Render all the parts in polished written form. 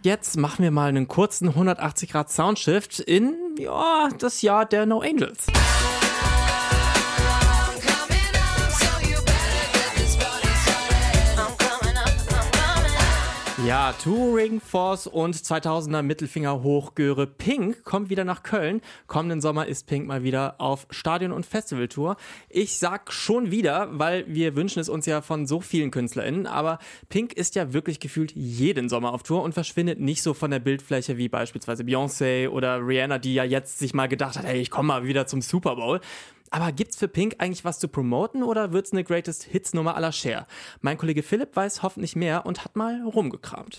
Jetzt machen wir mal einen kurzen 180-Grad-Soundshift in, das Jahr der No Angels. Ja, Touring Force und 2000er Mittelfinger Hochgöre Pink kommt wieder nach Köln. Kommenden Sommer ist Pink mal wieder auf Stadion- und Festivaltour. Ich sag schon wieder, weil wir wünschen es uns ja von so vielen KünstlerInnen, aber Pink ist ja wirklich gefühlt jeden Sommer auf Tour und verschwindet nicht so von der Bildfläche wie beispielsweise Beyoncé oder Rihanna, die ja jetzt sich mal gedacht hat, hey, ich komme mal wieder zum Super Bowl. Aber gibt's für Pink eigentlich was zu promoten oder wird's eine Greatest Hits Nummer à la Cher? Mein Kollege Philipp weiß hoffentlich mehr und hat mal rumgekramt.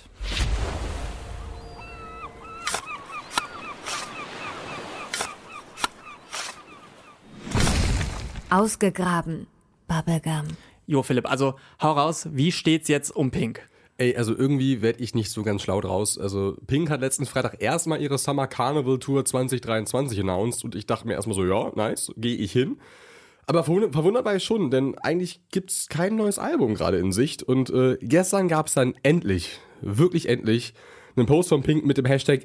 Ausgegraben. Bubblegum. Jo Philipp, also hau raus, wie steht's jetzt um Pink? Ey, also irgendwie werd ich nicht so ganz schlau draus. Also Pink hat letzten Freitag erstmal ihre Summer Carnival Tour 2023 announced und ich dachte mir erstmal so, ja, nice, gehe ich hin. Aber verwundert war ich schon, denn eigentlich gibt's kein neues Album gerade in Sicht und gestern gab's dann endlich, wirklich endlich, einen Post von Pink mit dem Hashtag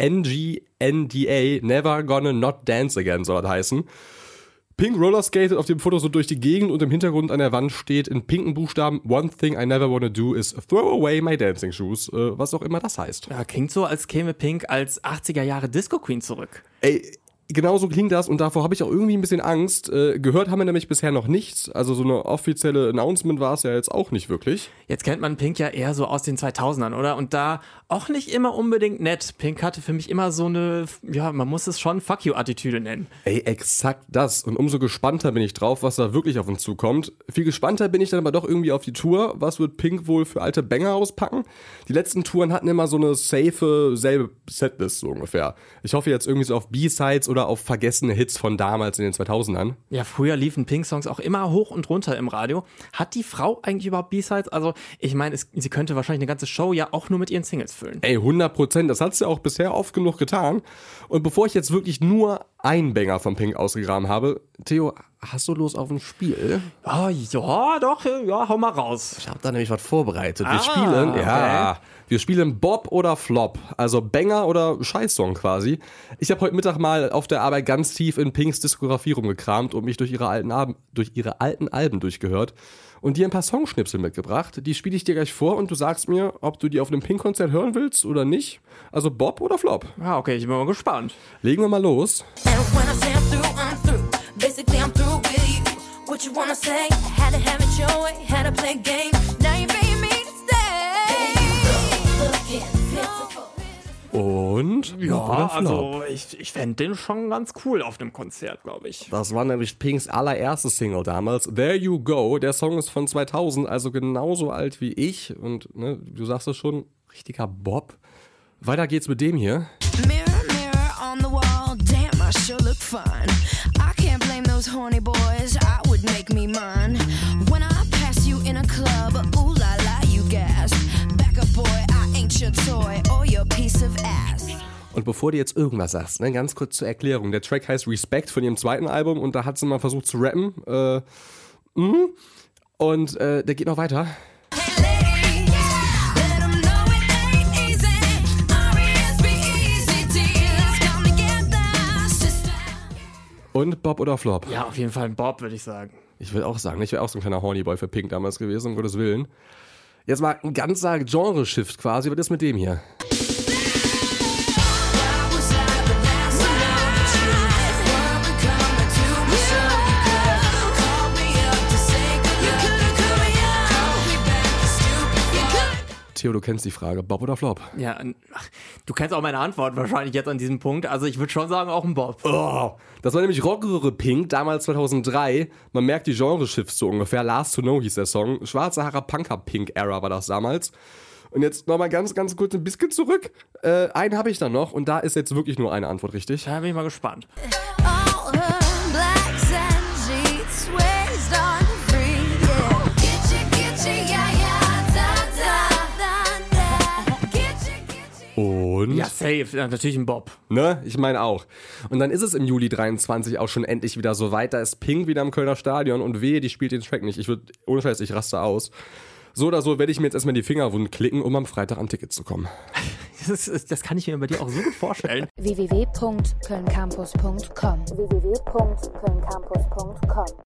NGNDA, Never Gonna Not Dance Again soll das heißen. Pink rollerskatet auf dem Foto so durch die Gegend und im Hintergrund an der Wand steht in pinken Buchstaben One thing I never wanna do is throw away my dancing shoes, was auch immer das heißt. Ja, klingt so, als käme Pink als 80er Jahre Disco Queen zurück. Ey, genau so klingt das und davor habe ich auch irgendwie ein bisschen Angst. Gehört haben wir nämlich bisher noch nichts, also so eine offizielle Announcement war es ja jetzt auch nicht wirklich. Jetzt kennt man Pink ja eher so aus den 2000ern, oder? Und da auch nicht immer unbedingt nett. Pink hatte für mich immer so eine, man muss es schon Fuck You-Attitüde nennen. Ey, exakt das. Und umso gespannter bin ich drauf, was da wirklich auf uns zukommt. Viel gespannter bin ich dann aber doch irgendwie auf die Tour. Was wird Pink wohl für alte Banger auspacken? Die letzten Touren hatten immer so eine safe, selbe Setlist so ungefähr. Ich hoffe jetzt irgendwie so auf B-Sides oder auf vergessene Hits von damals in den 2000ern. Ja, früher liefen Pink-Songs auch immer hoch und runter im Radio. Hat die Frau eigentlich überhaupt B-Sides? Also, ich meine, sie könnte wahrscheinlich eine ganze Show ja auch nur mit ihren Singles füllen. Ey, 100%, das hat sie ja auch bisher oft genug getan. Und bevor ich jetzt wirklich nur einen Banger von Pink ausgegraben habe, Theo, hast du Lust auf ein Spiel? Oh, ja, doch, ja, hau mal raus. Ich habe da nämlich was vorbereitet. Okay. Wir spielen Bob oder Flop, also Banger oder Scheißsong quasi. Ich habe heute Mittag mal auf der Arbeit ganz tief in Pinks Diskografie rumgekramt und mich durch ihre alten Alben durchgehört und dir ein paar Songschnipsel mitgebracht. Die spiele ich dir gleich vor und du sagst mir, ob du die auf einem Pink-Konzert hören willst oder nicht. Also Bob oder Flop. Ja, okay, ich bin mal gespannt. Legen wir mal los. Basically, I'm through with you. What you wanna say? Had to have it your way, had to play a game. Now you're begging me to stay. Looking pitiful. Und Ja, Bob oder Flop? also ich fände den schon ganz cool auf dem Konzert, glaube ich. Das war nämlich Pinks allererste Single damals. There You Go. Der Song ist von 2000, also genauso alt wie ich. Und ne, du sagst es schon, richtiger Bob. Weiter geht's mit dem hier. Mirror, mirror on the wall. Damn, I sure look fine. I can't blame those horny boys. I would make me mine. When I pass you in a club, ooh la la, you gasp. Back up, boy, I ain't your toy or your piece of ass. Und bevor du jetzt irgendwas sagst, ne, ganz kurz zur Erklärung. Der Track heißt Respect von ihrem zweiten Album und da hat sie mal versucht zu rappen. Und der geht noch weiter. Hey lady, let 'em know it ain't easy. R.E.S.P.E.C. tears come together, sister. Und Bob oder Flop? Ja, auf jeden Fall ein Bob, würde ich sagen. Ich will auch sagen, ich wäre auch so ein kleiner Hornyboy für Pink damals gewesen, um Gottes Willen. Jetzt mal ein ganzer Genre-Shift quasi. Was ist mit dem hier? Theo, du kennst die Frage, Bob oder Flop? Ja, du kennst auch meine Antwort wahrscheinlich jetzt an diesem Punkt. Also ich würde schon sagen, auch ein Bob. Oh, das war nämlich Rockröhre Pink, damals 2003. Man merkt die Genre-Shifts so ungefähr. Last to Know hieß der Song. Schwarze Haare Punker Pink Era war das damals. Und jetzt nochmal ganz kurz ein bisschen zurück. Einen habe ich dann noch und da ist jetzt wirklich nur eine Antwort richtig. Da bin ich mal gespannt. All her blacks and sheets waist on free, yeah. Gitchy, yeah, yeah, da, Gitchy. Und? Ja, safe. Ja, natürlich ein Bob. Ne? Ich meine auch. Und dann ist es im Juli 23 auch schon endlich wieder so weit. Da ist Pink wieder im Kölner Stadion und wehe, die spielt den Track nicht. Ohne Scheiß, ich raste aus. So oder so werde ich mir jetzt erstmal die Finger wund klicken, um am Freitag an Tickets zu kommen. Das kann ich mir bei dir auch so gut vorstellen. www.kölncampus.com